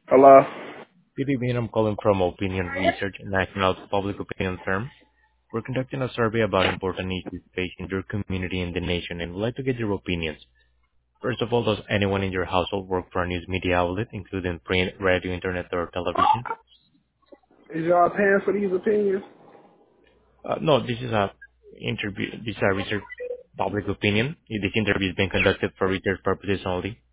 Hello. Good evening. I'm calling from Opinion Research, a national public opinion firm. We're conducting a survey about important issues facing your community and the nation, and would like to get your opinions. First of all, does anyone in your household work for a news media outlet, including print, radio, internet, or television? Is y'all paying for these opinions? No, this is a interview. This is a research public opinion. This interview is being conducted for research purposes only.